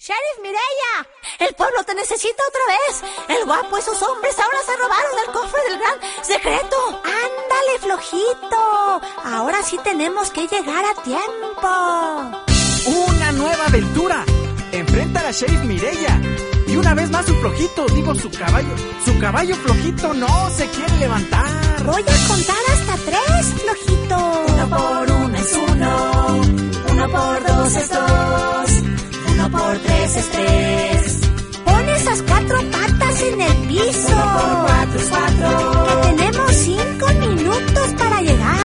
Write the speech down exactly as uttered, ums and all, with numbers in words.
¡Sheriff Mireya! ¡El pueblo te necesita otra vez! ¡El guapo y sus hombres ahora se robaron el cofre del gran secreto! ¡Ándale, flojito! Ahora sí tenemos que llegar a tiempo. ¡Una nueva aventura! Enfrenta a la Sheriff Mireya. Y una vez más su flojito, digo su caballo. Su caballo flojito no se quiere levantar. Voy a contar hasta tres, flojito. Uno por uno es uno. Uno por dos es dos.